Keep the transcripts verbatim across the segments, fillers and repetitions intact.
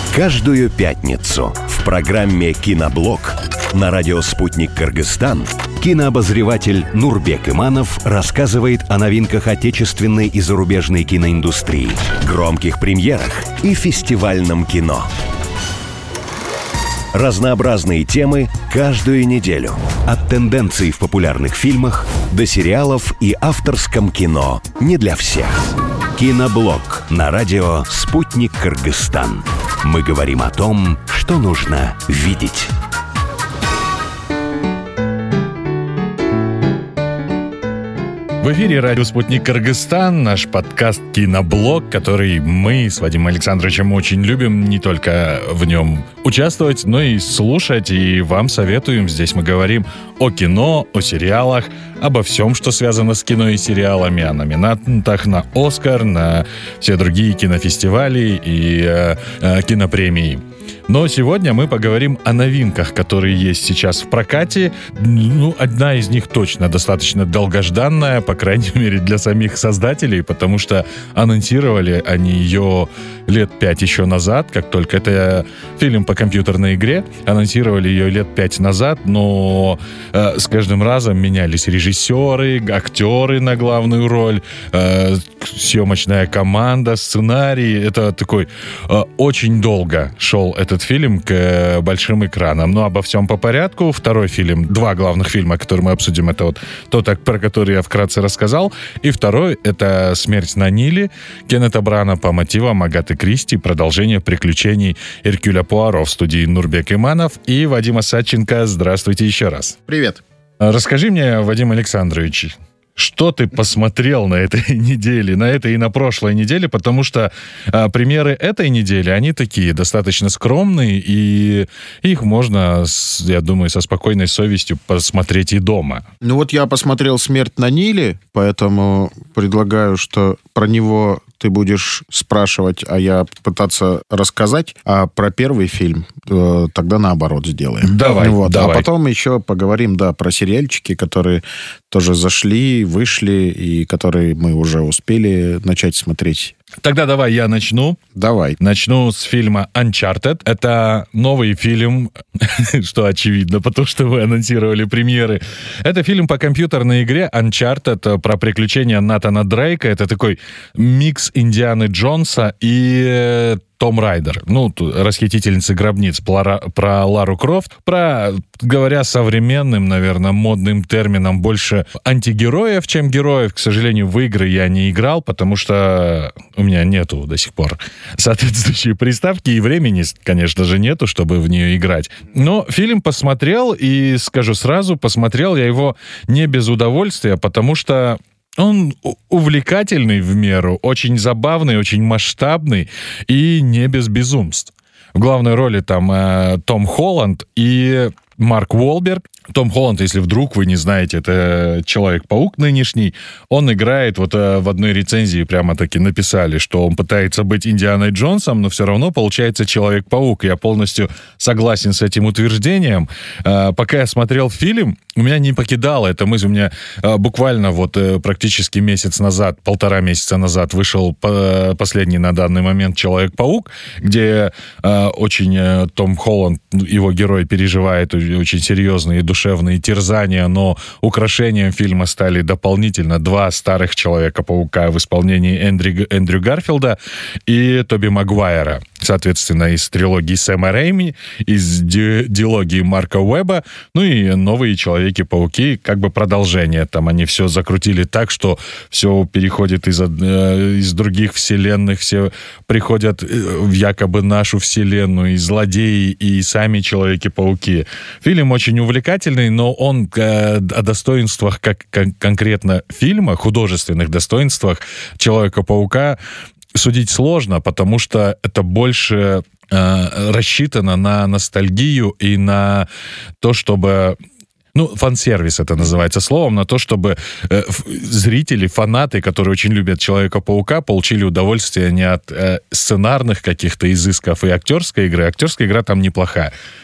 Каждую пятницу в программе «Киноблог» на радио «Спутник Кыргызстан» кинообозреватель Нурбек Иманов рассказывает о новинках отечественной и зарубежной киноиндустрии, громких премьерах и фестивальном кино. Разнообразные темы каждую неделю. От тенденций в популярных фильмах до сериалов и авторском кино не для всех. Киноблог на радио «Спутник Кыргызстан». Мы говорим о том, что нужно видеть. В эфире радио «Спутник Кыргызстан», наш подкаст «Киноблог», который мы с Вадимом Александровичем очень любим, не только в нем участвовать, но и слушать, и вам советуем. Здесь мы говорим о кино, о сериалах, обо всем, что связано с кино и сериалами, о номинантах на «Оскар», на все другие кинофестивали и э, э, кинопремии. Но сегодня мы поговорим о новинках, которые есть сейчас в прокате. Ну, одна из них точно достаточно долгожданная, по крайней мере, для самих создателей, потому что анонсировали они ее лет пять еще назад, как только это фильм по компьютерной игре. Анонсировали ее лет пять назад, но э, с каждым разом менялись режиссеры, актеры на главную роль, э, съемочная команда, сценарий. Это такой э, очень долго шел этот фильм к э, большим экранам. Но обо всем по порядку. Второй фильм, два главных фильма, которые мы обсудим, это вот тот, про который я вкратце рассказал. И второй — это «Смерть на Ниле» Кеннета Брана по мотивам Агаты Кристи, продолжение приключений Эркюля Пуаро. В студии Нурбек Иманов и Вадим Осадченко. Здравствуйте еще раз. Привет. Расскажи мне, Вадим Александрович, что ты посмотрел на этой неделе, на этой и на прошлой неделе, потому что а, премьеры этой недели, они такие, достаточно скромные, и их можно, с, я думаю, со спокойной совестью посмотреть и дома. Ну вот я посмотрел «Смерть на Ниле», поэтому предлагаю, что про него ты будешь спрашивать, а я пытаться рассказать, а про первый фильм э, тогда наоборот сделаем. Давай, вот. давай. А потом еще поговорим, да, про сериальчики, которые тоже зашли, вышли, и которые мы уже успели начать смотреть. Тогда давай я начну. Давай. Начну с фильма Uncharted. Это новый фильм, что очевидно, потому что вы анонсировали премьеры. Это фильм по компьютерной игре Uncharted про приключения Натана Дрейка. Это такой микс Индианы Джонса и Том Райдер, ну, расхитительницы гробниц, про, про Лару Крофт, про, говоря современным, наверное, модным термином, больше антигероев, чем героев. К сожалению, в игры я не играл, потому что у меня нету до сих пор соответствующей приставки, и времени, конечно же, нету, чтобы в нее играть. Но фильм посмотрел, и скажу сразу, посмотрел я его не без удовольствия, потому что он увлекательный в меру, очень забавный, очень масштабный и не без безумств. В главной роли там э, Том Холланд и Марк Уолберг. Том Холланд, если вдруг вы не знаете, это Человек-паук нынешний. Он играет, вот э, в одной рецензии прямо-таки написали, что он пытается быть Индианой Джонсом, но все равно получается Человек-паук. Я полностью согласен с этим утверждением. Э, пока я смотрел фильм, у меня не покидала эта мысль. У меня э, буквально вот э, практически месяц назад, полтора месяца назад вышел по, последний на данный момент Человек-паук, где э, очень э, Том Холланд, его герой, переживает очень серьезные душевные терзания, но украшением фильма стали дополнительно два старых Человека-паука в исполнении Эндрю, Эндрю Гарфилда и Тоби Магуайра. Соответственно, из трилогии Сэма Рэйми, из ди- диалогии Марка Уэбба, ну и новые Человеки-пауки, как бы продолжение. Там они все закрутили так, что все переходит из, э, из других вселенных, все приходят в якобы нашу вселенную, и злодеи, и сами Человеки-пауки. Фильм очень увлекательный, но он э, о достоинствах, как кон- конкретно фильма, художественных достоинствах Человека-паука судить сложно, потому что это больше э, рассчитано на ностальгию и на то, чтобы... Ну, фан-сервис это называется словом, на то, чтобы э, зрители, фанаты, которые очень любят Человека-паука, получили удовольствие не от э, сценарных каких-то изысков и актерской игры. Актерская игра там неплохая.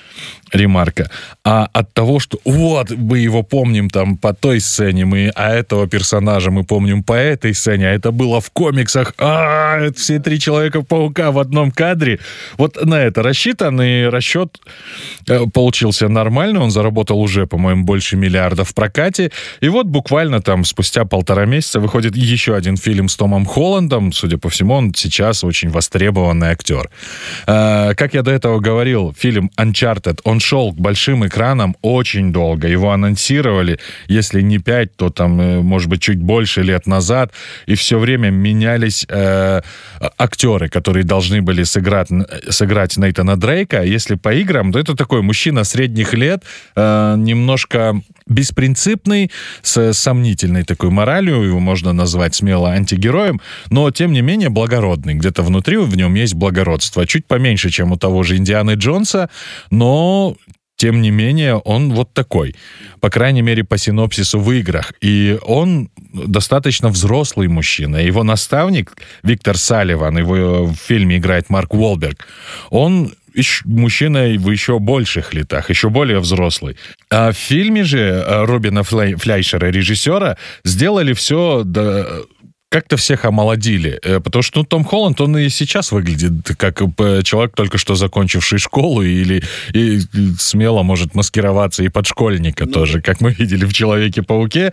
ремарка, а от того, что вот, мы его помним там по той сцене, мы, а этого персонажа мы помним по этой сцене, а это было в комиксах, а это все три Человека-паука в одном кадре. Вот на это рассчитан, и расчет получился нормальный, он заработал уже, по-моему, больше миллиарда в прокате, и вот буквально там спустя полтора месяца выходит еще один фильм с Томом Холландом, судя по всему, он сейчас очень востребованный актер. Как я до этого говорил, фильм Uncharted, он шел к большим экранам очень долго. Его анонсировали, если не пять, то там, может быть, чуть больше лет назад. И все время менялись э, актеры, которые должны были сыграть, сыграть Нейтана Дрейка. Если по играм, то это такой мужчина средних лет, э, немножко беспринципный, с сомнительной такой моралью, его можно назвать смело антигероем, но, тем не менее, благородный. Где-то внутри в нем есть благородство. Чуть поменьше, чем у того же Индианы Джонса, но, тем не менее, он вот такой. По крайней мере, по синопсису в играх. И он достаточно взрослый мужчина. Его наставник Виктор Салливан, его в фильме играет Марк Уолберг, он мужчина в еще больших летах, еще более взрослый. А в фильме же Робина Фляйшера, режиссера, сделали все... Да, как-то всех омолодили, потому что ну, Том Холланд, он и сейчас выглядит как человек, только что закончивший школу, или и смело может маскироваться и под школьника ну. тоже, как мы видели в «Человеке-пауке».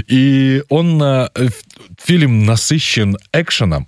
И он, фильм насыщен экшеном,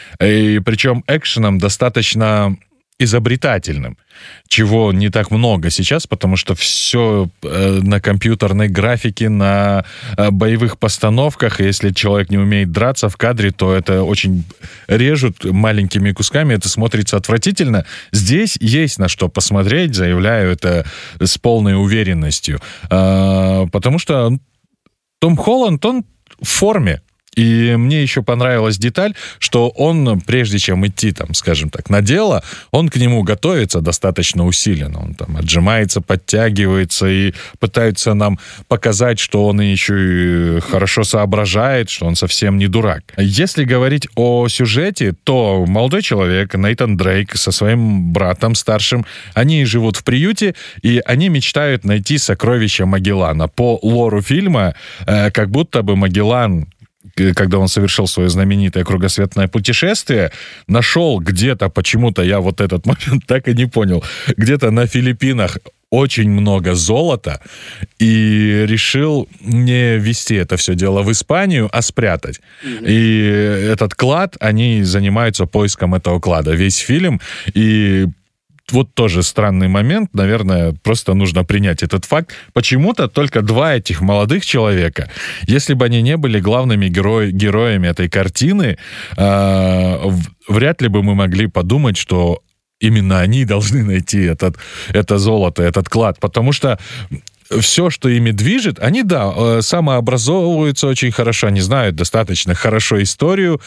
и причем экшеном достаточно изобретательным, чего не так много сейчас, потому что все э, на компьютерной графике, на э, боевых постановках. Если человек не умеет драться в кадре, то это очень режут маленькими кусками, это смотрится отвратительно. Здесь есть на что посмотреть, заявляю это с полной уверенностью. Э, потому что Том Холланд, он в форме. И мне еще понравилась деталь, что он, прежде чем идти, там, скажем так, на дело, он к нему готовится достаточно усиленно. Он там отжимается, подтягивается и пытается нам показать, что он еще и хорошо соображает, что он совсем не дурак. Если говорить о сюжете, то молодой человек, Нейтан Дрейк, со своим братом старшим, они живут в приюте, и они мечтают найти сокровища Магеллана. По лору фильма, как будто бы Магеллан, когда он совершил свое знаменитое кругосветное путешествие, нашел где-то, почему-то я вот этот момент так и не понял, где-то на Филиппинах очень много золота и решил не везти это все дело в Испанию, а спрятать. Mm-hmm. И этот клад, они занимаются поиском этого клада. Весь фильм, и вот тоже странный момент, наверное, просто нужно принять этот факт. Почему-то только два этих молодых человека, если бы они не были главными геро- героями этой картины, э- вряд ли бы мы могли подумать, что именно они должны найти этот, это золото, этот клад, потому что все, что ими движет, они, да, самообразовываются очень хорошо, они знают достаточно хорошо историю,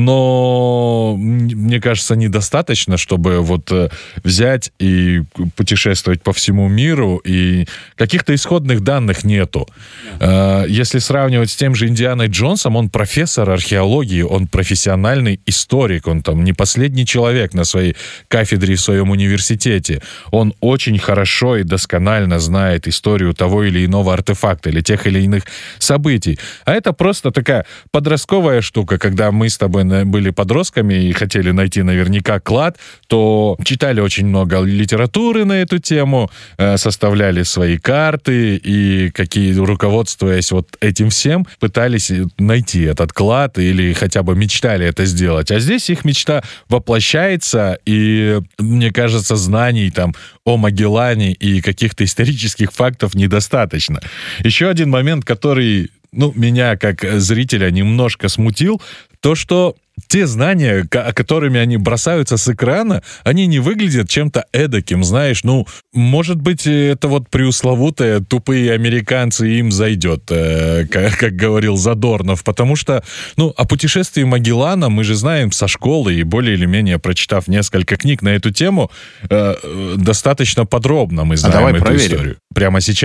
но, мне кажется, недостаточно, чтобы вот взять и путешествовать по всему миру, и каких-то исходных данных нету. Если сравнивать с тем же Индианой Джонсом, он профессор археологии, он профессиональный историк, он там не последний человек на своей кафедре в своем университете. Он очень хорошо и досконально знает историю того или иного артефакта или тех или иных событий. А это просто такая подростковая штука, когда мы с тобой были подростками и хотели найти наверняка клад, то читали очень много литературы на эту тему, составляли свои карты и, какие, руководствуясь вот этим всем, пытались найти этот клад или хотя бы мечтали это сделать. А здесь их мечта воплощается, и, мне кажется, знаний там о Магеллане и каких-то исторических фактов недостаточно. Еще один момент, который, ну, меня как зрителя немножко смутил, то, что те знания, которыми они бросаются с экрана, они не выглядят чем-то эдаким, знаешь, ну, может быть, это вот преусловутые тупые американцы, им зайдет, э, как, как говорил Задорнов, потому что, ну, о путешествии Магеллана мы же знаем со школы, и более или менее прочитав несколько книг на эту тему, э, достаточно подробно мы знаем а давай эту проверим. Историю. Прямо сейчас?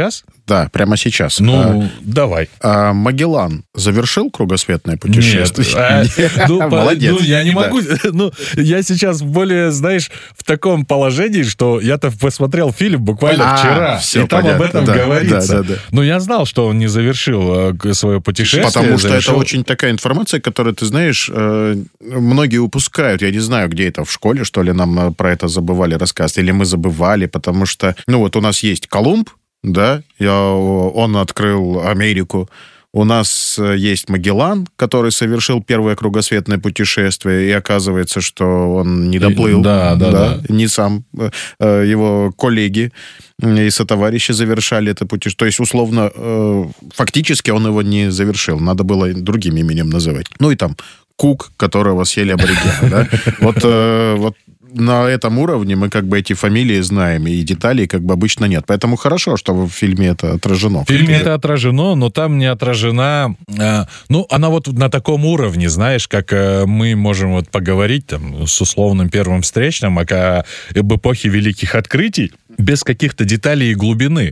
Да, прямо сейчас. Ну, а, давай. А Магеллан завершил кругосветное путешествие? Нет. А, ну, Молодец. Ну, я не Да. могу. Ну, я сейчас более, знаешь, в таком положении, что я-то посмотрел фильм буквально А, вчера, всё и там понятно. об этом Да, говорится. да, да, да. Но я знал, что он не завершил э, свое путешествие. Потому что завершил... это очень такая информация, которую, ты знаешь, э, многие упускают. Я не знаю, где это, в школе, что ли, нам э, про это забывали рассказывать, или мы забывали, потому что, ну, вот у нас есть Колумб, да, я, он открыл Америку. У нас есть Магеллан, который совершил первое кругосветное путешествие, и оказывается, что он не доплыл. И, да, да, да. Не сам. Его коллеги и сотоварищи завершали это путешествие. То есть, условно, фактически он его не завершил. Надо было другим именем называть. Ну и там Кук, которого съели аборигены. Да? Вот, вот на этом уровне мы как бы эти фамилии знаем, и деталей как бы обычно нет. Поэтому хорошо, что в фильме это отражено. В фильме это отражено, но там не отражена... Э, ну, она вот на таком уровне, знаешь, как э, мы можем вот поговорить там с условным первым встречным о, об эпохе великих открытий, без каких-то деталей и глубины.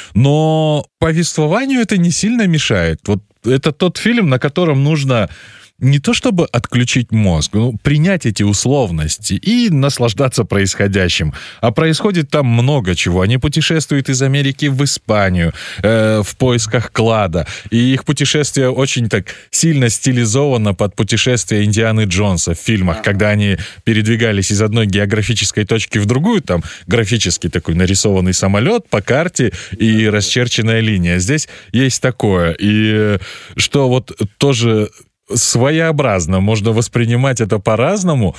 Но повествованию это не сильно мешает. Вот это тот фильм, на котором нужно... не то чтобы отключить мозг, но принять эти условности и наслаждаться происходящим. А происходит там много чего. Они путешествуют из Америки в Испанию э, в поисках клада. И их путешествие очень так сильно стилизовано под путешествие Индианы Джонса в фильмах, когда они передвигались из одной географической точки в другую, там графический такой нарисованный самолет по карте и расчерченная линия. Здесь есть такое. И что вот тоже... своеобразно, можно воспринимать это по-разному.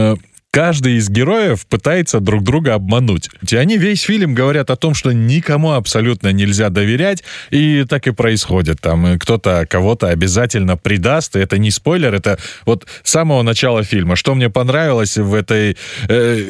Каждый из героев пытается друг друга обмануть. И они весь фильм говорят о том, что никому абсолютно нельзя доверять, и так и происходит. Там кто-то кого-то обязательно предаст, и это не спойлер, это вот с самого начала фильма. Что мне понравилось в этой... Э,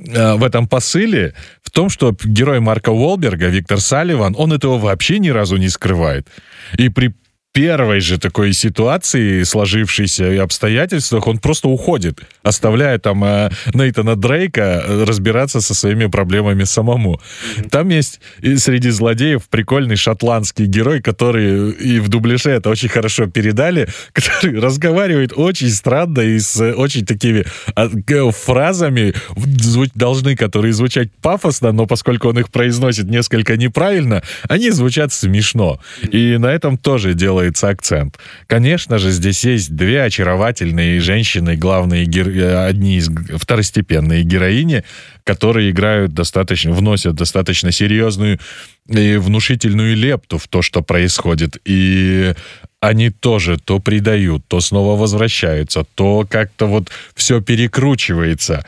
в этом посыле, в том, что герой Марка Уолберга, Виктор Салливан, он этого вообще ни разу не скрывает. И при первой же такой ситуации, сложившейся и обстоятельствах, он просто уходит, оставляя там э, Нейтана Дрейка разбираться со своими проблемами самому. Mm-hmm. Там есть и среди злодеев прикольный шотландский герой, который и в дубляже это очень хорошо передали, который разговаривает очень странно и с очень такими э, фразами, звуч- должны которые звучать пафосно, но поскольку он их произносит несколько неправильно, они звучат смешно. Mm-hmm. И на этом тоже делается акцент. Конечно же, здесь есть две очаровательные женщины, главные геро... одни из второстепенные героини, которые играют достаточно, вносят достаточно серьезную и внушительную лепту в то, что происходит. И они тоже то предают, то снова возвращаются, то как-то вот все перекручивается.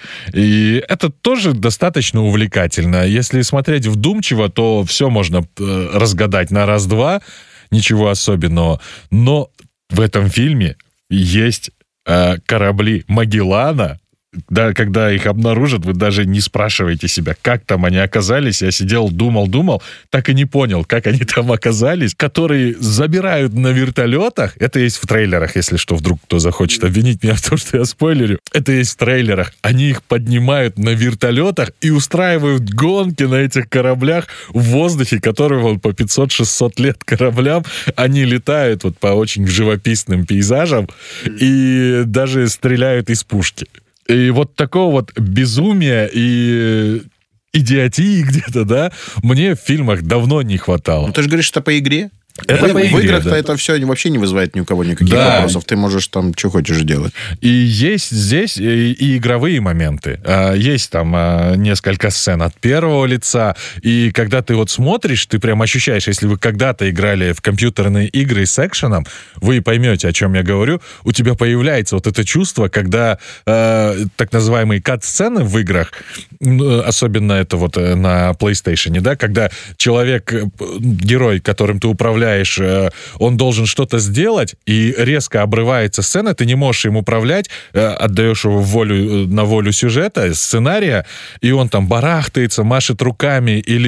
И это тоже достаточно увлекательно. Если смотреть вдумчиво, то все можно разгадать на раз-два, ничего особенного. Но в этом фильме есть э, корабли Магеллана. Да, когда их обнаружат, вы даже не спрашиваете себя, как там они оказались. Я сидел, думал, думал, так и не понял, как они там оказались. Которые забирают на вертолетах. Это есть в трейлерах, если что, вдруг кто захочет обвинить меня в том, что я спойлерю. Это есть в трейлерах. Они их поднимают на вертолетах и устраивают гонки на этих кораблях в воздухе, которые вот по пятьсот-шестьсот лет кораблям. Они летают вот по очень живописным пейзажам и даже стреляют из пушки. И вот такого вот безумия и идиотии где-то, да, мне в фильмах давно не хватало. Ну, ты же говоришь, что по игре? Это в, по игре, в играх-то да. это все вообще не вызывает ни у кого никаких Да. вопросов. Ты можешь там что хочешь делать. И есть здесь и, и игровые моменты. А, есть там а, несколько сцен от первого лица. И когда ты вот смотришь, ты прям ощущаешь, если вы когда-то играли в компьютерные игры с экшеном, вы поймете, о чем я говорю. У тебя появляется вот это чувство, когда а, так называемые кат-сцены в играх, особенно это вот на PlayStation, да, когда человек, герой, которым ты управляешь, он должен что-то сделать, и резко обрывается сцена, ты не можешь им управлять, отдаешь его в волю, на волю сюжета, сценария, и он там барахтается, машет руками или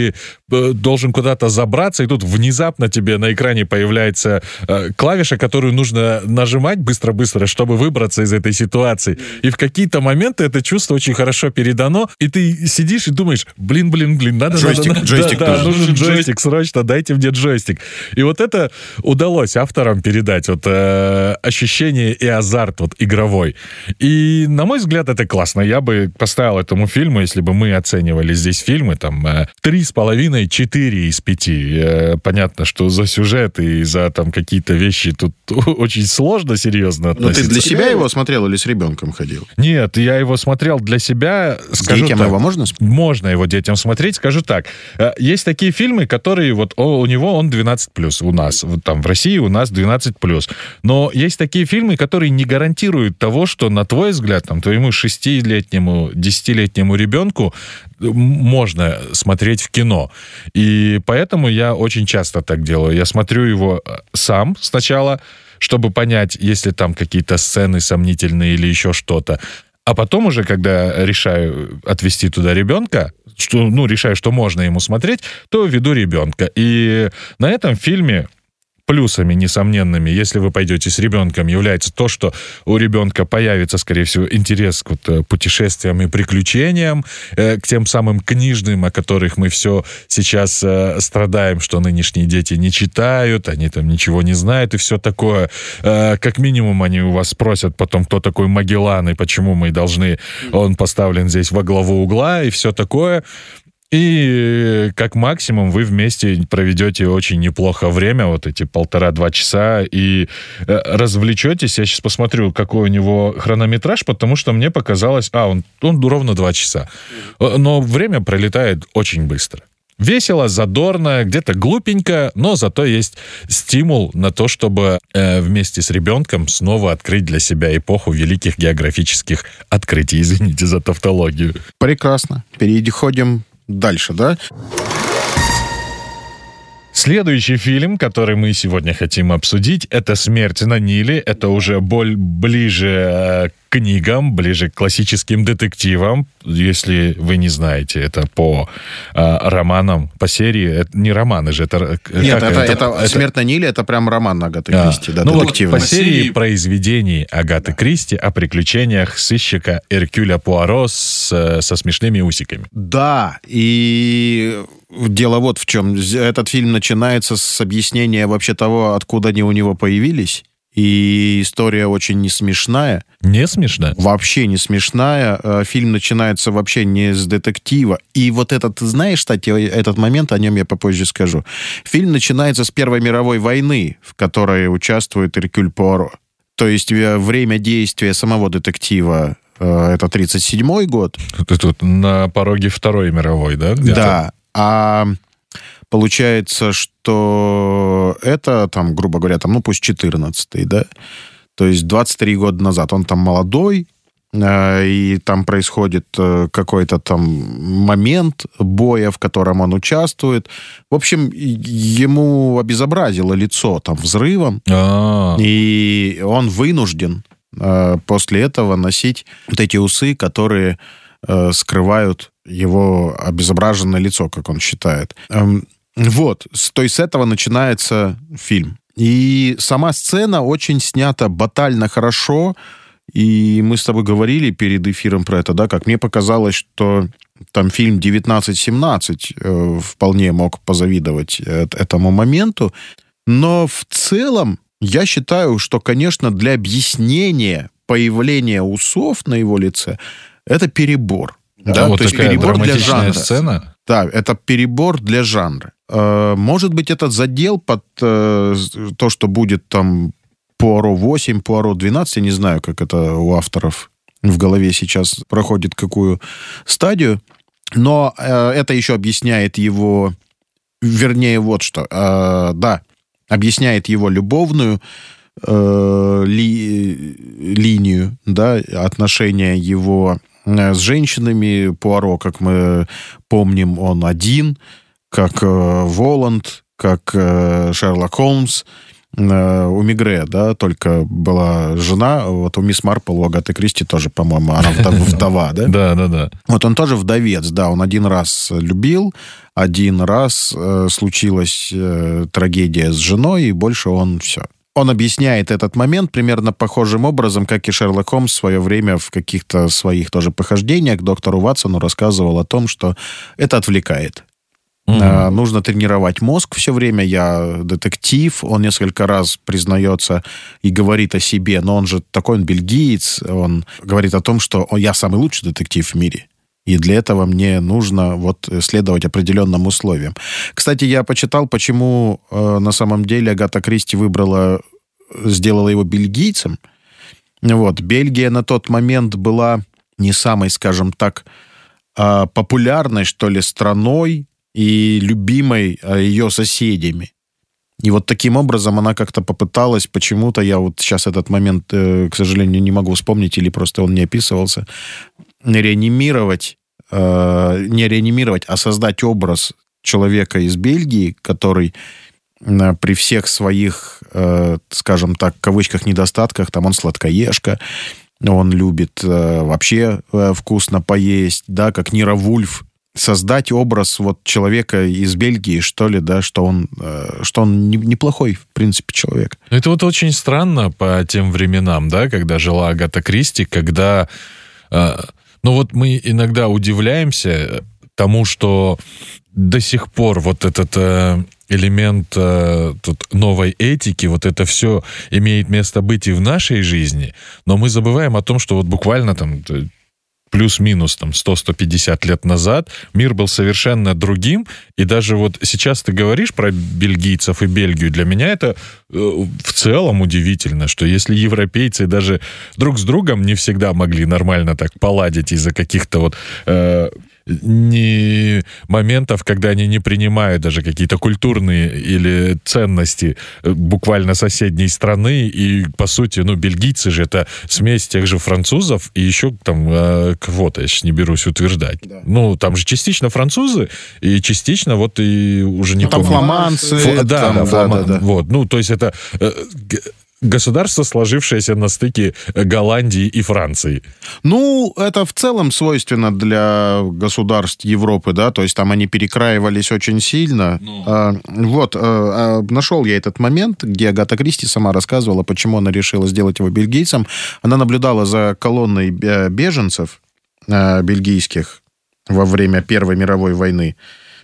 должен куда-то забраться, и тут внезапно тебе на экране появляется э, клавиша, которую нужно нажимать быстро-быстро, чтобы выбраться из этой ситуации. И в какие-то моменты это чувство очень хорошо передано, и ты сидишь и думаешь, блин, блин, блин, надо... Джойстик, надо, джойстик да, да, тоже. нужен джойстик, срочно, дайте мне джойстик. И вот это удалось авторам передать, вот э, ощущение и азарт вот игровой. И, на мой взгляд, это классно. Я бы поставил этому фильму, если бы мы оценивали здесь фильмы, там, три с половиной, четыре из пяти. Э, понятно, что за сюжет и за там какие-то вещи тут очень сложно серьезно относиться. Но ты для себя его смотрел или с ребенком ходил? Нет, я его смотрел для себя. Скажу Детям так, его можно смотреть? Можно его детям смотреть. Скажу так, э, есть такие фильмы, которые вот о, у него он двенадцать плюс, у нас, вот там в России у нас двенадцать плюс. Но есть такие фильмы, которые не гарантируют того, что, на твой взгляд, там, твоему шестилетнему, десятилетнему ребенку можно смотреть в кино. И поэтому я очень часто так делаю. Я смотрю его сам сначала, чтобы понять, есть ли там какие-то сцены сомнительные или еще что-то. А потом уже, когда решаю отвезти туда ребенка, что, ну, решаю, что можно ему смотреть, то веду ребенка. И на этом фильме плюсами несомненными, если вы пойдете с ребенком, является то, что у ребенка появится, скорее всего, интерес к вот путешествиям и приключениям, э, к тем самым книжным, о которых мы все сейчас э, страдаем, что нынешние дети не читают, они там ничего не знают и все такое. Э, как минимум они у вас спросят потом, кто такой Магеллан и почему мы должны, он поставлен здесь во главу угла и все такое. И как максимум вы вместе проведете очень неплохо время, вот эти полтора-два часа, и э, развлечетесь. Я сейчас посмотрю, какой у него хронометраж, потому что мне показалось... А, он, он ровно два часа. Но время пролетает очень быстро. Весело, задорно, где-то глупенько, но зато есть стимул на то, чтобы э, вместе с ребенком снова открыть для себя эпоху великих географических открытий. Извините за тавтологию. Прекрасно. Переходим дальше, да? Следующий фильм, который мы сегодня хотим обсудить, это «Смерть на Ниле». Это уже боль ближе к книгам, ближе к классическим детективам. Если вы не знаете, это по э, романам, по серии. Это не романы же, это... Нет, это, это, это, это «Смерть на Ниле» — это прям роман Агаты а, Кристи, да, ну детективный. Вот по серии произведений Агаты Кристи о приключениях сыщика Эркюля Пуаро с, со смешными усиками. Да, и... Дело вот в чем. Этот фильм начинается с объяснения вообще того, откуда они у него появились. И история очень не смешная. Не смешная? Вообще не смешная. Фильм начинается вообще не с детектива. И вот этот, знаешь, кстати, этот момент, о нем я попозже скажу. Фильм начинается с Первой мировой войны, в которой участвует Эркюль Пуаро. То есть время действия самого детектива это тридцать седьмой год. Ты тут на пороге Второй мировой, да? Где-то? Да. А получается, что это, там, грубо говоря, там, ну, пусть четырнадцатый, да? То есть двадцать три года назад. Он там молодой, э, и там происходит э, какой-то там момент боя, в котором он участвует. В общем, ему обезобразило лицо там взрывом, А-а-а. и он вынужден э, после этого носить вот эти усы, которые э, скрывают его обезображенное лицо, как он считает. Эм, вот, то есть с этого начинается фильм. И сама сцена очень снята батально хорошо, и мы с тобой говорили перед эфиром про это, да, как мне показалось, что там фильм девятнадцать семнадцать э, вполне мог позавидовать э, этому моменту, но в целом я считаю, что, конечно, для объяснения появления усов на его лице это перебор. Да, вот то есть такая перебор для жанра. Сцена. Да, это перебор для жанра. Может быть, этот задел под то, что будет там Пуаро восемь, Пуаро двенадцать, я не знаю, как это у авторов в голове сейчас проходит, какую стадию, но это еще объясняет его, вернее, вот что, да, объясняет его любовную ли, линию, да, отношения его с женщинами. Пуаро, как мы помним, он один, как э, Воланд, как э, Шерлок Холмс. у Мегре, да, только была жена, вот у мисс Марпл, у Агаты Кристи тоже, по-моему, она вдова, да? Да, да, да. Вот он тоже вдовец, да, он один раз любил, один раз э, случилась э, трагедия с женой, и больше он все. Он объясняет этот момент примерно похожим образом, как и Шерлок Холмс в свое время в каких-то своих тоже похождениях доктору Ватсону рассказывал о том, что это отвлекает. Mm-hmm. Нужно тренировать мозг все время. Я детектив. Он несколько раз признается и говорит о себе, но он же такой, он бельгиец. Он говорит о том, что я самый лучший детектив в мире. И для этого мне нужно вот следовать определенным условиям. Кстати, я почитал, почему э, на самом деле Агата Кристи выбрала, сделала его бельгийцем. Вот. Бельгия на тот момент была не самой, скажем так, э, популярной, что ли, страной и любимой ее соседями. И вот таким образом она как-то попыталась почему-то, я вот сейчас этот момент, к сожалению, не могу вспомнить, или просто он не описывался, реанимировать, не реанимировать, а создать образ человека из Бельгии, который при всех своих, скажем так, в кавычках, недостатках, там он сладкоежка, он любит вообще вкусно поесть, да, как Ниро Вульф, создать образ вот человека из Бельгии, что ли, да, что он, что он неплохой, в принципе, человек. Это вот очень странно по тем временам, да, когда жила Агата Кристи, когда, ну вот мы иногда удивляемся тому, что до сих пор вот этот элемент тут новой этики, вот это все имеет место быть и в нашей жизни, но мы забываем о том, что вот буквально там плюс-минус там сто - сто пятьдесят лет назад мир был совершенно другим, и даже вот сейчас ты говоришь про бельгийцев и Бельгию, для меня это э, в целом удивительно, что если европейцы даже друг с другом не всегда могли нормально так поладить из-за каких-то вот э, не моментов, когда они не принимают даже какие-то культурные или ценности буквально соседней страны, и, по сути, ну, бельгийцы же это смесь тех же французов, и еще там э, кого-то, я сейчас не берусь утверждать. Да. Ну, там же частично французы, и частично вот и уже не ну, помню. Там фламандцы. Фу, да, там, да, да, фламан... да, да. Вот, ну, то есть это... Э, государство, сложившееся на стыке Голландии и Франции. Ну, это в целом свойственно для государств Европы, да, то есть там они перекраивались очень сильно. Ну. А, вот, а, нашел я этот момент, где Агата Кристи сама рассказывала, почему она решила сделать его бельгийцем. Она наблюдала за колонной беженцев а, бельгийских во время Первой мировой войны,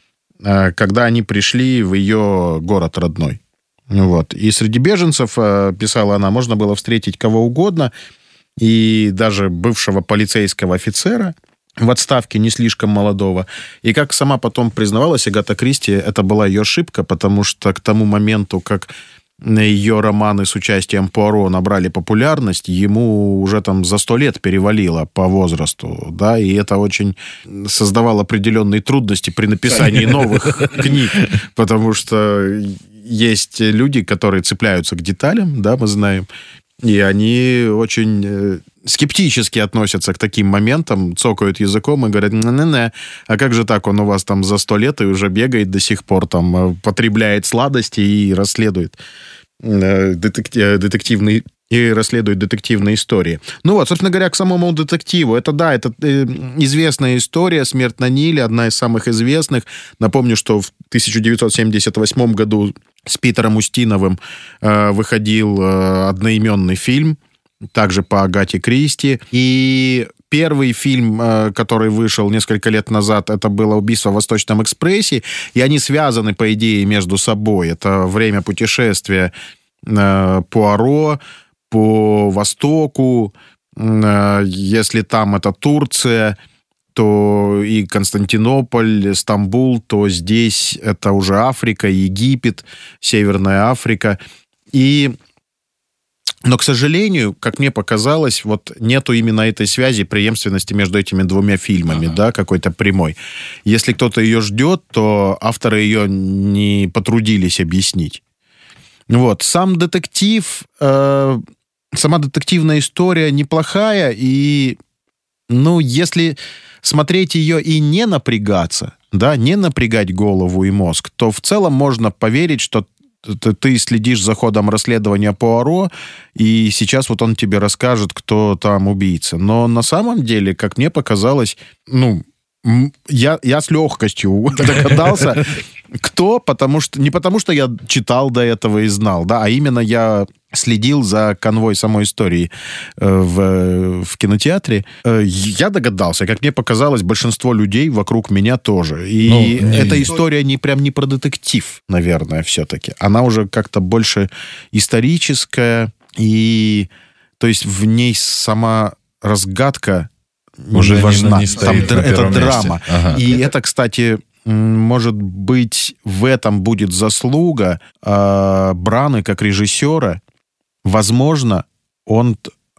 а, когда они пришли в ее город родной. Вот. И среди беженцев, писала она, можно было встретить кого угодно, и даже бывшего полицейского офицера в отставке, не слишком молодого. И как сама потом признавалась Агата Кристи, это была ее ошибка, потому что к тому моменту, как ее романы с участием Пуаро набрали популярность, ему уже там за сто лет перевалило по возрасту, да, и это очень создавало определенные трудности при написании новых книг, потому что есть люди, которые цепляются к деталям, да, мы знаем, и они очень скептически относятся к таким моментам, цокают языком и говорят, не-не-не, а как же так, он у вас там за сто лет и уже бегает до сих пор, там, потребляет сладости и расследует детектив, детективный и расследует детективные истории. Ну вот, собственно говоря, к самому детективу. Это, да, это э, известная история «Смерть на Ниле», одна из самых известных. Напомню, что в тысяча девятьсот семьдесят восьмом году с Питером Устиновым э, выходил э, одноименный фильм, также по Агате Кристи. И первый фильм, э, который вышел несколько лет назад, это было «Убийство в Восточном экспрессе», и они связаны, по идее, между собой. Это время путешествия э, Пуаро по Востоку, если там это Турция, то и Константинополь, Стамбул, то здесь это уже Африка, Египет, Северная Африка. И... Но, к сожалению, как мне показалось, вот нету именно этой связи, преемственности между этими двумя фильмами, ага. да, какой-то прямой. Если кто-то ее ждет, то авторы ее не потрудились объяснить. Вот. Сам детектив... Э- Сама детективная история неплохая, и, ну, если смотреть ее и не напрягаться, да, не напрягать голову и мозг, то в целом можно поверить, что ты, ты следишь за ходом расследования Пуаро, и сейчас вот он тебе расскажет, кто там убийца. Но на самом деле, как мне показалось, ну, я, я с легкостью догадался, кто, потому что не потому что я читал до этого и знал, да, а именно я следил за конвой самой истории в, в кинотеатре. Я догадался, как мне показалось, большинство людей вокруг меня тоже. И ну, эта не... история не прям не про детектив, наверное, все-таки. Она уже как-то больше историческая, и то есть в ней сама разгадка уже не важна. Не Там др- это драма. Ага. И это, кстати, может быть, в этом будет заслуга э, Браны как режиссера. Возможно, он,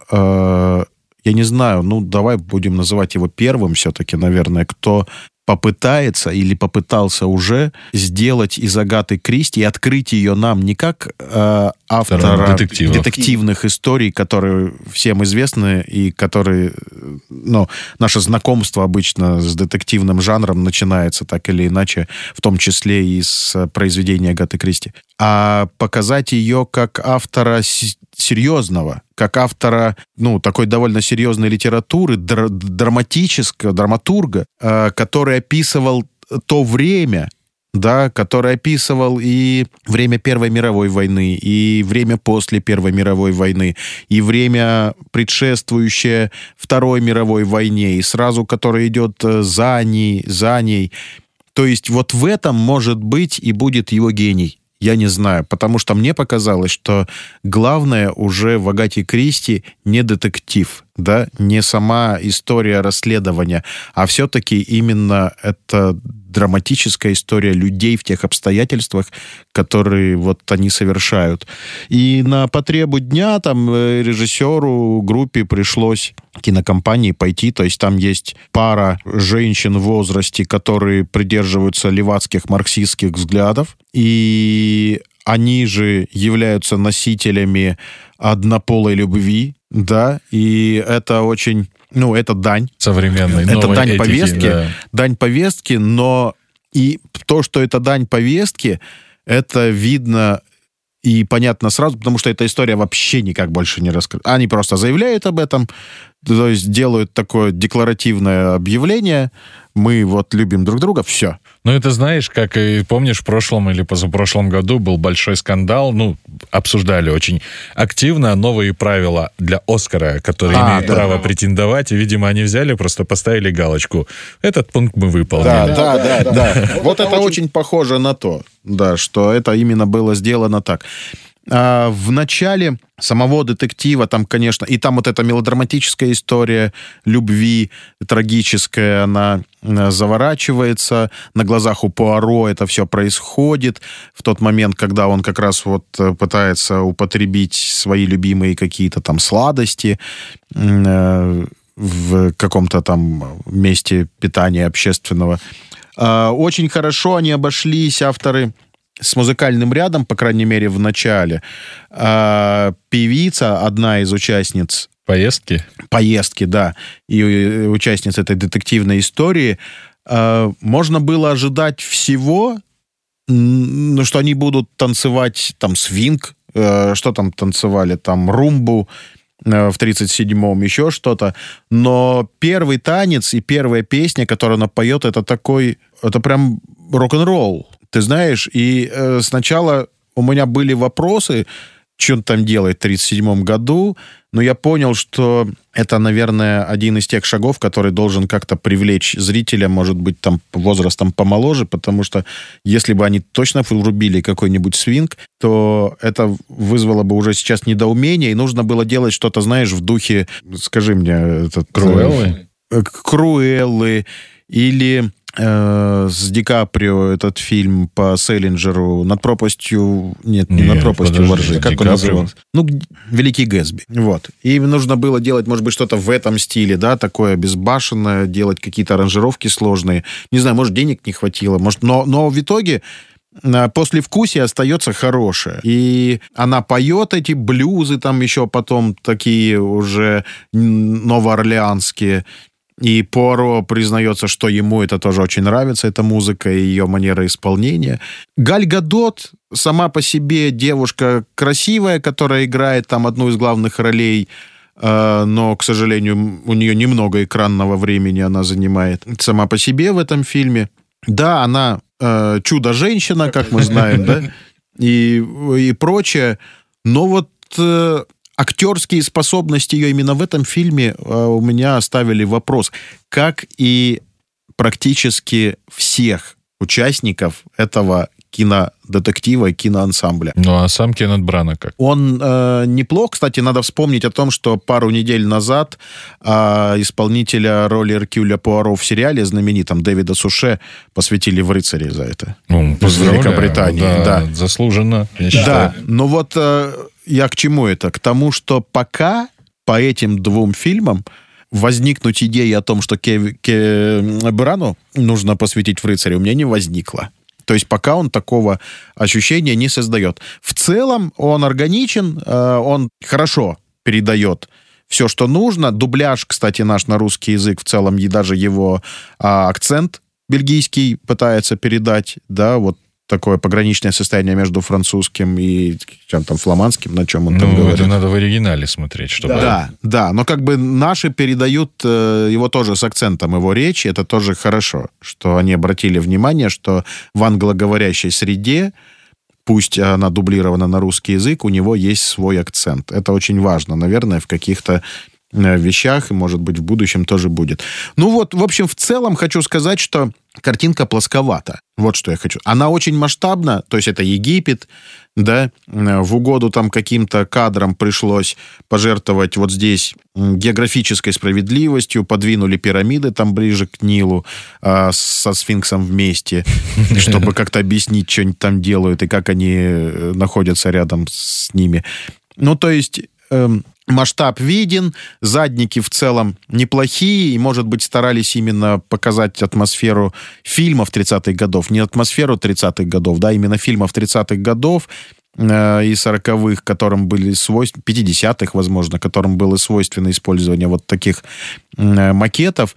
э, я не знаю, ну, давай будем называть его первым все-таки, наверное, кто попытается или попытался уже сделать из Агаты Кристи и открыть ее нам не как э, автора детективных историй, которые всем известны и которые, ну, наше знакомство обычно с детективным жанром начинается так или иначе, в том числе и с произведения Агаты Кристи, а показать ее как автора серьезного, как автора, ну, такой довольно серьезной литературы, др- драматического, драматурга, э, который описывал то время, да, который описывал и время Первой мировой войны, и время после Первой мировой войны, и время, предшествующее Второй мировой войне, и сразу, который идет за ней, за ней. То есть вот в этом, может быть, и будет его гений. Я не знаю, потому что мне показалось, что главное уже в Агате Кристи не детектив, да, не сама история расследования, а все-таки именно это драматическая история людей в тех обстоятельствах, которые вот они совершают. И на потребу дня там режиссеру, группе пришлось, кинокомпании, пойти, то есть там есть пара женщин в возрасте, которые придерживаются левацких марксистских взглядов, и они же являются носителями однополой любви, да, и это очень... Ну, это дань. Современной, это дань этики, повестки. Да. Дань повестки, но и то, что это дань повестки, это видно и понятно сразу, потому что эта история вообще никак больше не раскрыта. Они просто заявляют об этом, то есть делают такое декларативное объявление. Мы вот любим друг друга, все. Ну, это знаешь, как и помнишь, в прошлом или позапрошлом году был большой скандал, ну, обсуждали очень активно новые правила для Оскара, которые а, имеют да. право претендовать, и, видимо, они взяли, просто поставили галочку. Этот пункт мы выполнили. Да, да, да, да. да. Вот это очень похоже на то, да, что это именно было сделано так. А в начале самого детектива там, конечно, и там вот эта мелодраматическая история любви, трагическая, она заворачивается, на глазах у Пуаро это все происходит в тот момент, когда он как раз вот пытается употребить свои любимые какие-то там сладости в каком-то там месте питания общественного. Очень хорошо они обошлись, авторы, с музыкальным рядом, по крайней мере, в начале. А, певица, одна из участниц... Поездки? Поездки, да. И участница этой детективной истории. А, можно было ожидать всего, ну, что они будут танцевать там свинг, а, что там танцевали, там румбу в тридцать седьмом, еще что-то. Но первый танец и первая песня, которую она поет, это такой... Это прям рок-н-ролл. Ты знаешь, и э, сначала у меня были вопросы, что он там делает в тридцать седьмом году, но я понял, что это, наверное, один из тех шагов, который должен как-то привлечь зрителя, может быть, там возрастом помоложе, потому что если бы они точно врубили какой-нибудь свинг, то это вызвало бы уже сейчас недоумение, и нужно было делать что-то, знаешь, в духе, скажи мне... Этот, Круэллы? Э, Круэллы или... с Ди Каприо этот фильм по Селлинджеру «Над пропастью...» Нет, не Нет, «Над пропастью воржи». Как он назывался? Ну, «Великий Гэтсби». Вот. И нужно было делать, может быть, что-то в этом стиле, да, такое безбашенное, делать какие-то аранжировки сложные. Не знаю, может, денег не хватило, может... Но, но в итоге послевкусие остается хорошее. И она поет эти блюзы, там еще потом такие уже новоорлеанские. И Пуаро признается, что ему это тоже очень нравится, эта музыка и ее манера исполнения. Галь Гадот сама по себе девушка красивая, которая играет там одну из главных ролей, но, к сожалению, у нее немного экранного времени она занимает сама по себе в этом фильме. Да, она э, чудо-женщина, как мы знаем, да, и, и прочее, но вот э, актерские способности ее именно в этом фильме э, у меня оставили вопрос, как и практически всех участников этого кинодетектива и киноансамбля. Ну, а сам Кеннет Брана как? Он э, неплох. Кстати, надо вспомнить о том, что пару недель назад э, исполнителя роли Эркюля Пуаро в сериале знаменитом Дэвида Суше посвятили в «Рыцаре» за это. Ну, из Великобритании. Да, да. Заслуженно, я считаю. Да, но вот э, я к чему это? К тому, что пока по этим двум фильмам возникнуть идея о том, что Кев... Ке... Брану нужно посвятить в «Рыцаре», у меня не возникло. То есть пока он такого ощущения не создает. В целом он органичен, он хорошо передает все, что нужно. Дубляж, кстати, наш на русский язык, в целом и даже его акцент бельгийский пытается передать, да, вот такое пограничное состояние между французским и чем там фламандским, на чем он там ну, говорит. это надо в оригинале смотреть, чтобы... Да, да, но как бы наши передают э, его тоже с акцентом, его речи, это тоже хорошо, что они обратили внимание, что в англоговорящей среде, пусть она дублирована на русский язык, у него есть свой акцент. Это очень важно, наверное, в каких-то вещах, и, может быть, в будущем тоже будет. Ну вот, в общем, в целом хочу сказать, что картинка плосковата. Вот что я хочу. Она очень масштабна, то есть это Египет, да, в угоду там каким-то кадрам пришлось пожертвовать вот здесь географической справедливостью, подвинули пирамиды там ближе к Нилу э, со сфинксом вместе, чтобы как-то объяснить, что они там делают и как они находятся рядом с ними. Ну, то есть... Масштаб виден, задники в целом неплохие, и, может быть, старались именно показать атмосферу фильмов тридцатых годов, не атмосферу тридцатых годов, да, именно фильмов тридцатых годов э, и сороковых, которым были свойственны, пятидесятых, возможно, которым было свойственно использование вот таких э, макетов,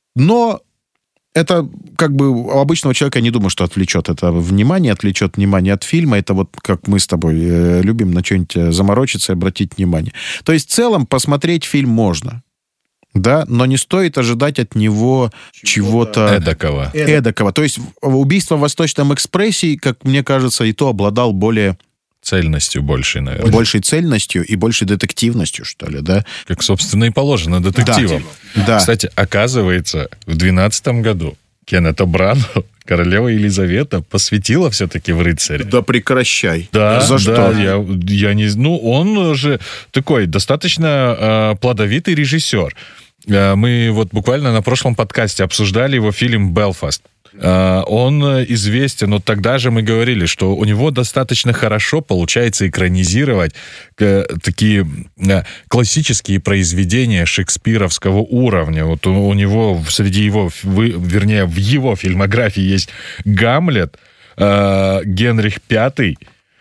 но это как бы у обычного человека, я не думаю, что отвлечет это внимание, отвлечет внимание от фильма. Это вот как мы с тобой э, любим на что-нибудь заморочиться и обратить внимание. То есть в целом посмотреть фильм можно, да, но не стоит ожидать от него чего-то... Эдакого. Эдакого. То есть «Убийство в Восточном экспрессе», как мне кажется, и то обладал более... Цельностью большей, наверное. Большей цельностью и большей детективностью, что ли, да? Как, собственно, и положено детективам. Да. Да. Кстати, оказывается, в двенадцатом году Кеннета Брану королева Елизавета посвятила все-таки в «Рыцаре». Да прекращай. Да, За да, что? Я, я не... Ну, он же такой достаточно э, плодовитый режиссер. Э, мы вот буквально на прошлом подкасте обсуждали его фильм «Белфаст». Он известен, но тогда же мы говорили, что у него достаточно хорошо получается экранизировать такие классические произведения шекспировского уровня. Вот у, у него среди его, вернее, в его фильмографии есть «Гамлет», «Генрих Пятый»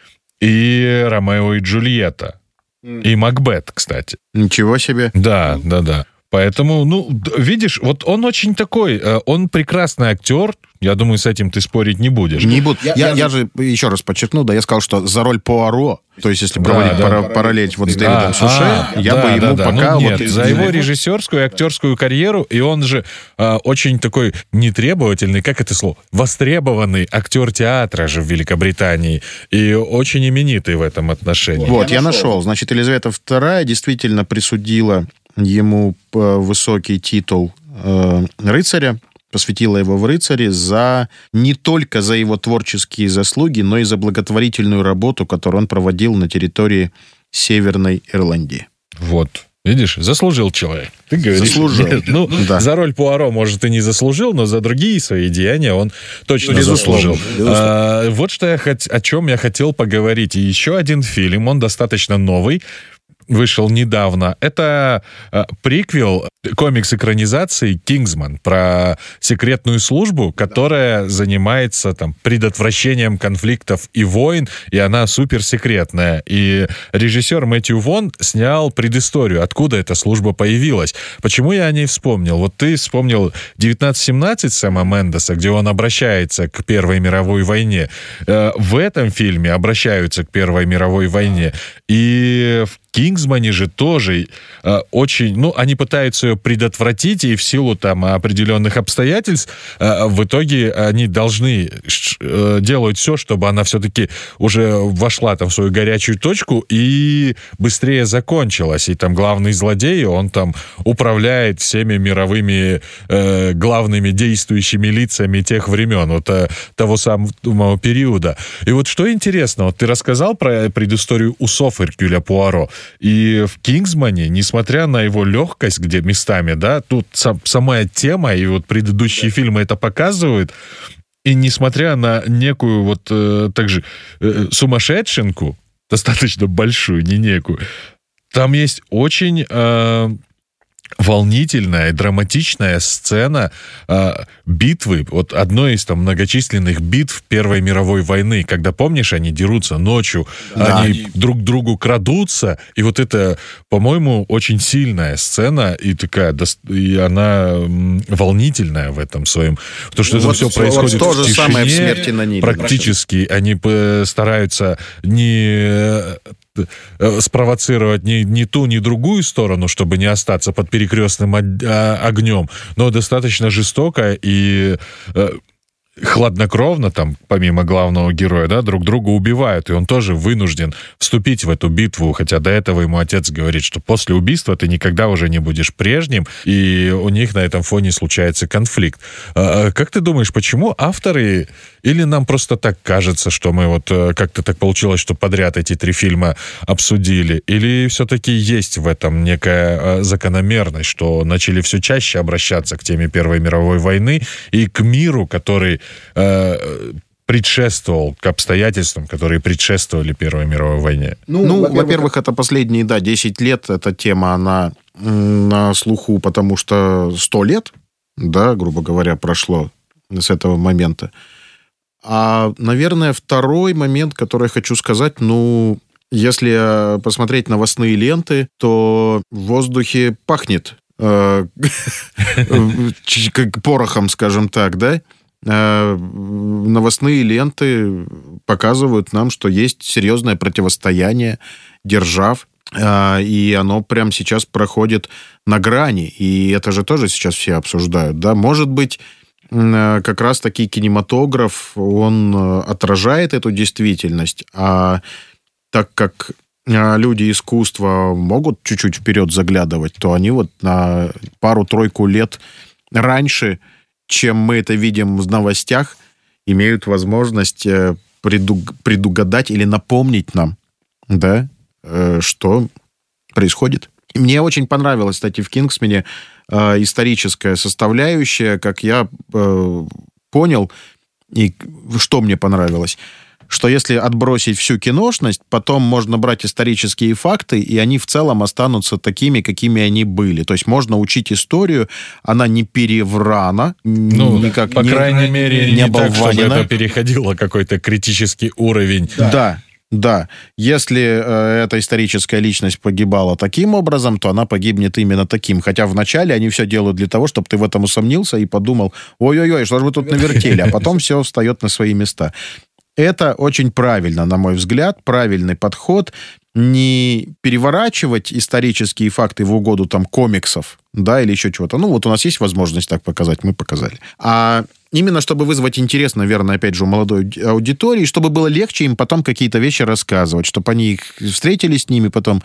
и «Ромео и Джульетта». И «Макбет», кстати. Ничего себе. Да, да, да. Поэтому, ну, видишь, вот он очень такой, он прекрасный актер, я думаю, с этим ты спорить не будешь. Не буду. Я, я, я же еще раз подчеркну, да, я сказал, что за роль Пуаро, то есть если проводить да, пара, да. параллель вот с Дэвидом а, Суше, а, я да, бы ему да, да. пока... Ну, нет, вот, за его режиссерскую и актерскую карьеру, и он же а, очень такой нетребовательный, как это слово, востребованный актер театра же в Великобритании, и очень именитый в этом отношении. Вот, я, я нашел. нашел. Значит, Елизавета вторая действительно присудила ему высокий титул э, рыцаря, посвятила его в «Рыцаре» за не только за его творческие заслуги, но и за благотворительную работу, которую он проводил на территории Северной Ирландии. Вот. Видишь, заслужил человек. Ты говоришь, заслужил. Нет, ну, да. За роль Пуаро, может, и не заслужил, но за другие свои деяния он точно Безусловно. заслужил. А, вот что я хот... о чем я хотел поговорить. И еще один фильм, он достаточно новый. вышел недавно. Это э, приквел комикс-экранизации «Кингсман» про секретную службу, которая занимается там предотвращением конфликтов и войн, и она суперсекретная. И режиссер Мэтью Вон снял предысторию, откуда эта служба появилась. Почему я о ней вспомнил? Вот ты вспомнил девятнадцать семнадцать Сэма Мендеса, где он обращается к Первой мировой войне. Э, в этом фильме обращаются к Первой мировой войне. И в «Кингсмане» же тоже э, очень... Ну, они пытаются ее предотвратить, и в силу там определенных обстоятельств э, в итоге они должны э, делать все, чтобы она все-таки уже вошла там в свою горячую точку и быстрее закончилась. И там главный злодей, он там управляет всеми мировыми э, главными действующими лицами тех времен, вот э, того самого периода. И вот что интересно, вот ты рассказал про предысторию усов Эркюля Пуаро, и в «Кингсмане», несмотря на его легкость, где местами, да, тут сам, сама тема, и вот предыдущие фильмы это показывают, и несмотря на некую вот э, также э, сумасшедшенку, достаточно большую, не некую, там есть очень... Э, волнительная, драматичная сцена э, битвы, вот одной из там многочисленных битв Первой мировой войны, когда, помнишь, они дерутся ночью, да, они они... друг к другу крадутся, и вот это, по-моему, очень сильная сцена, и такая, и она волнительная в этом своем, потому что вот, это все происходит вот в тишине, самое в «Смерти на Ниле». Практически они стараются не... спровоцировать ни, ни ту, ни другую сторону, чтобы не остаться под перекрестным огнем, но достаточно жестоко и э, хладнокровно, там, помимо главного героя, да, друг друга убивают, и он тоже вынужден вступить в эту битву, хотя до этого ему отец говорит, что после убийства ты никогда уже не будешь прежним, и у них на этом фоне случается конфликт. А, как ты думаешь, почему авторы, или нам просто так кажется, что мы вот как-то так получилось, что подряд эти три фильма обсудили, или все-таки есть в этом некая закономерность, что начали все чаще обращаться к теме Первой мировой войны и к миру, который предшествовал, к обстоятельствам, которые предшествовали Первой мировой войне? Ну, ну во-первых, во-первых, это последние, да, десять лет эта тема, она на слуху, потому что сто лет, да, грубо говоря, прошло с этого момента. А, наверное, второй момент, который я хочу сказать, ну, если посмотреть новостные ленты, то в воздухе пахнет как порохом, скажем так, да? Новостные ленты показывают нам, что есть серьезное противостояние держав, и оно прямо сейчас проходит на грани, и это же тоже сейчас все обсуждают, да? Может быть, как раз-таки кинематограф, он отражает эту действительность, а так как люди искусства могут чуть-чуть вперед заглядывать, то они вот на пару-тройку лет раньше, чем мы это видим в новостях, имеют возможность предуг- предугадать или напомнить нам, да, что происходит. Мне очень понравилось, кстати, в «Кингсмане» э, историческая составляющая, как я э, понял, и что мне понравилось, что если отбросить всю киношность, потом можно брать исторические факты, и они в целом останутся такими, какими они были. То есть можно учить историю, она не переврана, ну, никак по не, крайней мере, не не так, чтобы оболванена. это переходило какой-то критический уровень. Да. да. Да, если э, эта историческая личность погибала таким образом, то она погибнет именно таким. Хотя вначале они все делают для того, чтобы ты в этом усомнился и подумал, ой-ой-ой, что же вы тут навертели, а потом все встает на свои места. Это очень правильно, на мой взгляд, правильный подход. Не переворачивать исторические факты в угоду там комиксов, да, или еще чего-то. Ну, вот у нас есть возможность так показать, мы показали. А именно чтобы вызвать интерес, наверное, опять же, у молодой аудитории, чтобы было легче им потом какие-то вещи рассказывать, чтобы они их встретились с ними потом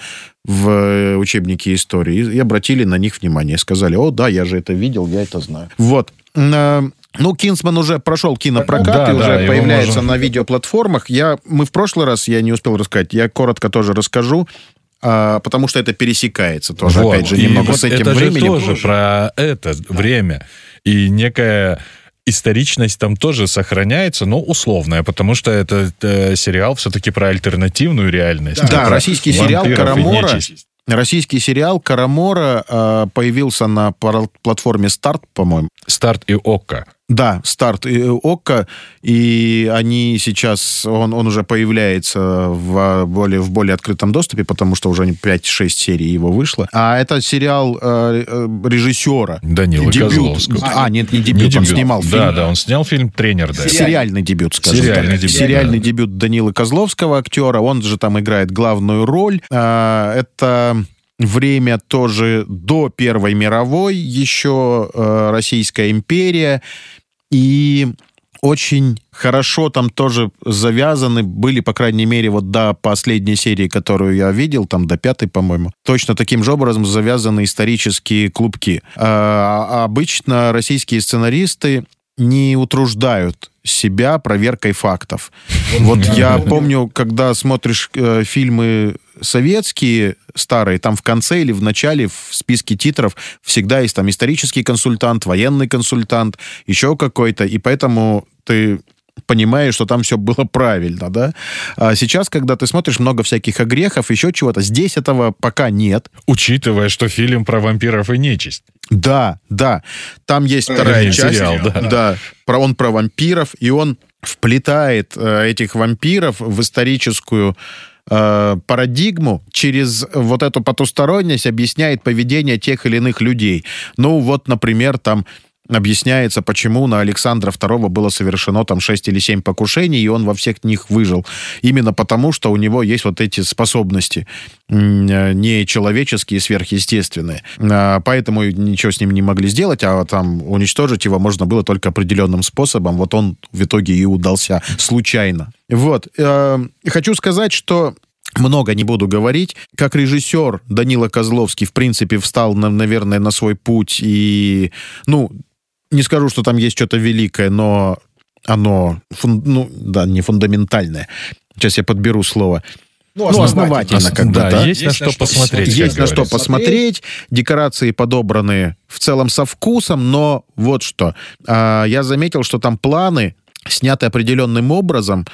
в учебнике истории и обратили на них внимание. Сказали, о, да, я же это видел, я это знаю. Вот. Ну, «Кингсман» уже прошел кинопрокат да, и да, уже появляется можно... на видеоплатформах. Я, мы в прошлый раз, я не успел рассказать, я коротко тоже расскажу, а, потому что это пересекается тоже, вот. Опять же, немного вот с этим это временем. Это же тоже про это да. время. И некая историчность там тоже сохраняется, но условная, потому что это, это сериал все-таки про альтернативную реальность. Да, да российский сериал «Карамора». российский сериал «Карамора» э, появился на пар- платформе «Старт», по-моему. «Старт» и «Окко». Да, «Старт» и «Окко», и они сейчас, он, он уже появляется в более, в более открытом доступе, потому что уже пять-шесть серий его вышло. А это сериал э, режиссера. Данилы дебют. Козловского. А, нет, не дебют, Не он дебют. снимал фильм. Да, да, он снял фильм «Тренер». Да. Сериальный дебют, скажем Сериальный так. дебют, Сериальный да. дебют Данилы Козловского, актера. Он же там играет главную роль. А, это... Время тоже до Первой мировой, еще э, Российская империя. И очень хорошо там тоже завязаны были, по крайней мере, вот до последней серии, которую я видел, там до пятой, по-моему, точно таким же образом завязаны исторические клубки. А, обычно российские сценаристы не утруждают себя проверкой фактов. Вот я помню, когда смотришь э, фильмы советские, старые, там в конце или в начале в списке титров всегда есть там исторический консультант, военный консультант, еще какой-то, и поэтому ты понимаешь, что там все было правильно, да? А сейчас, когда ты смотришь много всяких огрехов, еще чего-то, здесь этого пока нет. Учитывая, что фильм про вампиров и нечисть. Да, да. Там есть вторая Вернее, часть. сериал, да. Да. Про, он про вампиров, и он вплетает э, этих вампиров в историческую э, парадигму, через вот эту потусторонность объясняет поведение тех или иных людей. Ну, вот, например, там объясняется, почему на Александра второго было совершено там шесть или семь покушений, и он во всех них выжил. Именно потому, что у него есть вот эти способности нечеловеческие, сверхъестественные. Поэтому ничего с ним не могли сделать, а там уничтожить его можно было только определенным способом. Вот он в итоге и удался случайно. Вот. Хочу сказать, что много не буду говорить. Как режиссер Данила Козловский, в принципе, встал, на, наверное, на свой путь. И, ну, не скажу, что там есть что-то великое, но оно, фун, ну, да, не фундаментальное. Сейчас я подберу слово. Ну, Ну, основательно, Ос- как бы, да, да. есть на что посмотреть. как Есть на что говорится. посмотреть. Декорации подобраны в целом со вкусом, но вот что. А, я заметил, что там планы сняты определенным образом,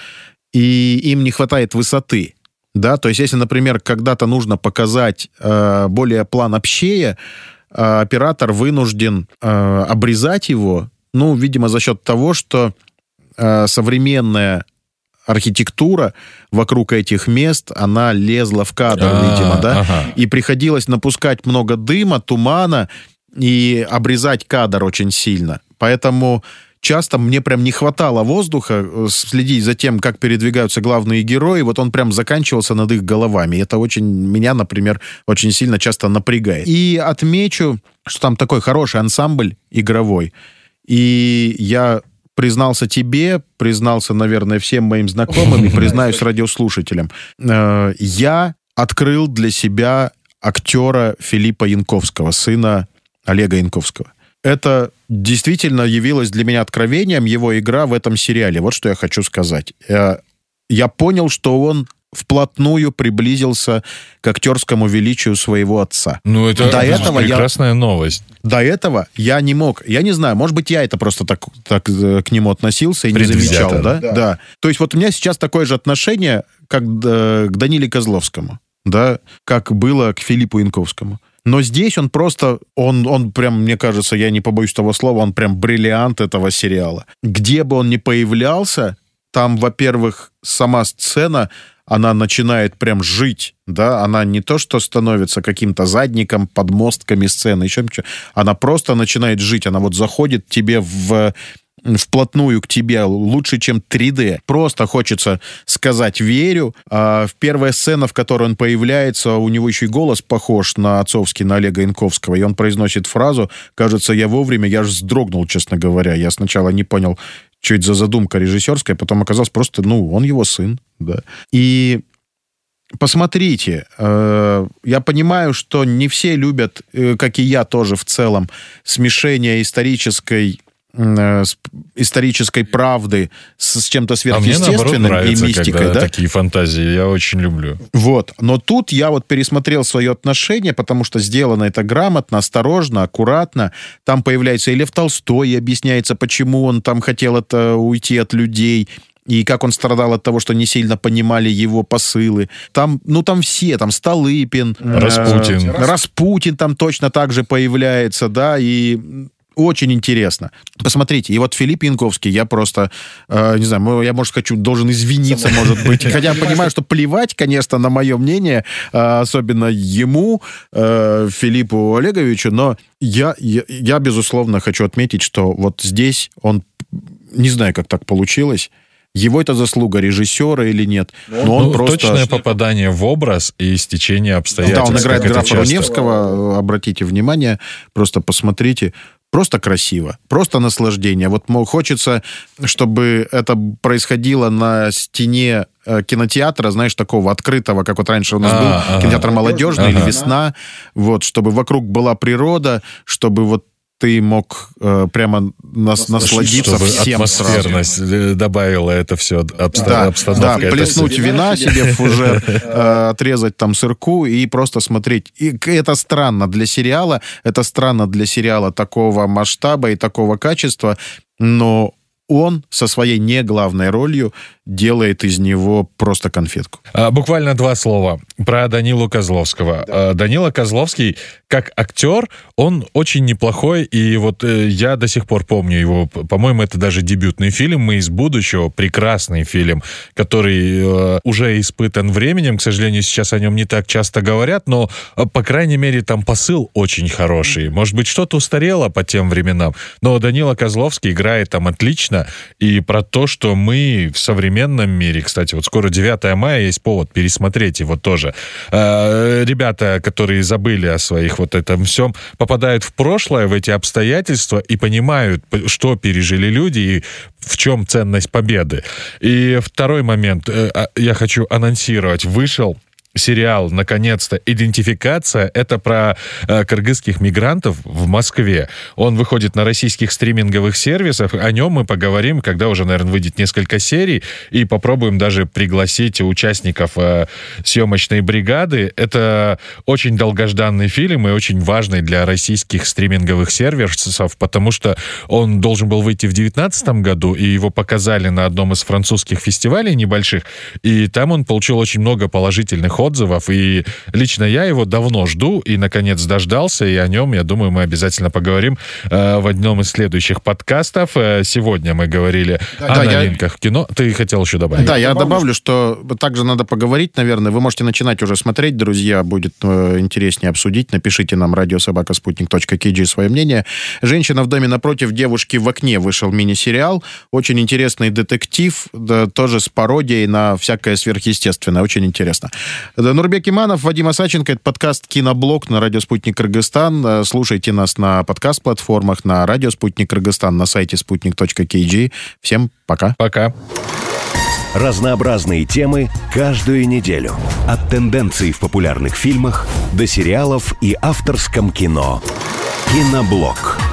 и им не хватает высоты. Да, то есть, если, например, когда-то нужно показать э, более план общее, э, оператор вынужден э, обрезать его, ну, видимо, за счет того, что э, современная архитектура вокруг этих мест, она лезла в кадр, А, видимо, да, ага. и приходилось напускать много дыма, тумана и обрезать кадр очень сильно. Поэтому часто мне прям не хватало воздуха следить за тем, как передвигаются главные герои. Вот он прям заканчивался над их головами. Это очень меня, например, очень сильно часто напрягает. И отмечу, что там такой хороший ансамбль игровой. И я признался тебе, признался, наверное, всем моим знакомым и признаюсь радиослушателям. Я открыл для себя актера Филиппа Янковского, сына Олега Янковского. Это действительно явилось для меня откровением, его игра в этом сериале. Вот что я хочу сказать. Я понял, что он вплотную приблизился к актерскому величию своего отца. Ну, это, До это этого я- прекрасная новость. До этого я не мог. Я не знаю, может быть, я это просто так, так э, к нему относился и не Предвзято. замечал, да? Да. Да. То есть вот у меня сейчас такое же отношение, как э, к Даниле Козловскому, да, как было к Филиппу Янковскому. Но здесь он просто, он, он прям, мне кажется, я не побоюсь того слова, он прям бриллиант этого сериала. Где бы он ни появлялся, там, во-первых, сама сцена, она начинает прям жить, да, она не то, что становится каким-то задником, подмостками сцены, еще ничего, она просто начинает жить, она вот заходит тебе в... вплотную к тебе, лучше, чем три дэ. Просто хочется сказать «верю». А в первая сцена, в которой он появляется, у него еще и голос похож на отцовский, на Олега Янковского, и он произносит фразу «Кажется, я вовремя», я аж вздрогнул, честно говоря. Я сначала не понял, что это за задумка режиссерская, потом оказалось просто, ну, он его сын, да. И посмотрите, э, я понимаю, что не все любят, э, как и я тоже в целом, смешение исторической э, с- исторической правды с, с чем-то А мне, наоборот, сверхъестественным и нравится, мистикой, когда да? такие фантазии. Я очень люблю. Вот. Но тут я вот пересмотрел свое отношение, потому что сделано это грамотно, осторожно, аккуратно. Там появляется и Лев Толстой, и объясняется, почему он там хотел это уйти от людей. и как он страдал от того, что не сильно понимали его посылы. Там, ну, там все, там Столыпин, Распутин. Э, Распутин там точно так же появляется, да, и... Очень интересно. Посмотрите, и вот Филипп Янковский, я просто, э, не знаю, я, может, хочу, должен извиниться, может быть. Хотя понимаю, что плевать, конечно, на мое мнение, э, особенно ему, э, Филиппу Олеговичу, но я, я, я, безусловно, хочу отметить, что вот здесь он, не знаю, как так получилось, его это заслуга режиссера или нет, но он ну, просто... Точное попадание в образ и стечение обстоятельств. Да, он играет графа часто... Руневского, обратите внимание, просто посмотрите. Просто красиво, просто наслаждение. Вот хочется, чтобы это происходило на стене кинотеатра, знаешь, такого открытого, как вот раньше у нас а, был ага. кинотеатр «Молодежный» ага. или «Весна», вот, чтобы вокруг была природа, чтобы вот ты мог э, прямо нас, насладиться чтобы всем атмосферность сразу. Добавила это все, обста- да, обстановка. Да, плеснуть все. Вина себе в фужер, э, отрезать там сырку и просто смотреть. И это странно для сериала, это странно для сериала такого масштаба и такого качества, но он со своей не главной ролью делает из него просто конфетку. А, буквально два слова про Данилу Козловского. Да. Данила Козловский, как актер, он очень неплохой, и вот э, я до сих пор помню его, по-моему, это даже дебютный фильм «Мы из будущего», прекрасный фильм, который э, уже испытан временем, к сожалению, сейчас о нем не так часто говорят, но, э, по крайней мере, там посыл очень хороший. Может быть, что-то устарело по тем временам, но Данила Козловский играет там отлично, и про то, что мы в современном мире, кстати, вот скоро девятое мая, есть повод пересмотреть его тоже. Э, ребята, которые забыли о своих вот этом всем, попадают в прошлое, в эти обстоятельства и понимают, что пережили люди и в чем ценность победы. И второй момент, э, я хочу анонсировать, вышел сериал, наконец-то, «Идентификация». Это про э, кыргызских мигрантов в Москве. Он выходит на российских стриминговых сервисах. О нем мы поговорим, когда уже, наверное, выйдет несколько серий, и попробуем даже пригласить участников э, съемочной бригады. Это очень долгожданный фильм и очень важный для российских стриминговых сервисов, потому что он должен был выйти в девятнадцатом году, и его показали на одном из французских фестивалей небольших, и там он получил очень много положительных отзывов, и лично я его давно жду, и, наконец, дождался, и о нем, я думаю, мы обязательно поговорим э, в одном из следующих подкастов. Э, сегодня мы говорили да, о да, новинках я... кино. Ты хотел еще добавить? Да, я добавлю, что также надо поговорить, наверное. Вы можете начинать уже смотреть, друзья, будет э, интереснее обсудить. Напишите нам радиособака спутник точка кей джи свое мнение. «Женщина в доме напротив, девушки в окне» вышел мини-сериал. Очень интересный детектив, да, тоже с пародией на всякое сверхъестественное. Очень интересно. Нурбек Иманов, Вадим Осадченко. Это подкаст «Киноблог» на радио «Спутник Кыргызстан». Слушайте нас на подкаст-платформах, на радио «Спутник Кыргызстан», на сайте спутник точка кей джи. Всем пока. Пока. Разнообразные темы каждую неделю. От тенденций в популярных фильмах до сериалов и авторском кино. «Киноблог».